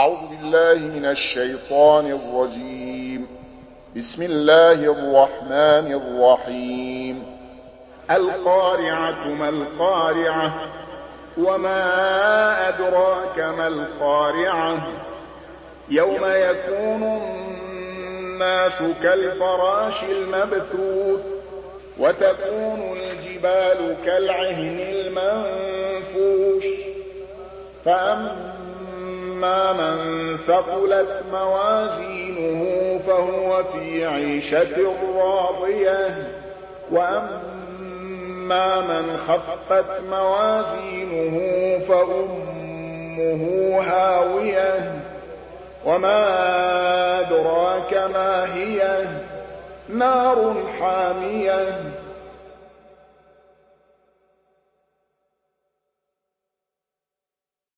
أعوذ بالله من الشيطان الرجيم. بسم الله الرحمن الرحيم. القارعة ما القارعة وما أدراك ما القارعة يوم يكون الناس كالفراش المبثوث وتكون الجبال كالعهن المنفوش فأما من ثقلت موازينه فهو في عيشة راضية وأما من خفت موازينه فأمه هاوية وما أدراك ما هي نار حامية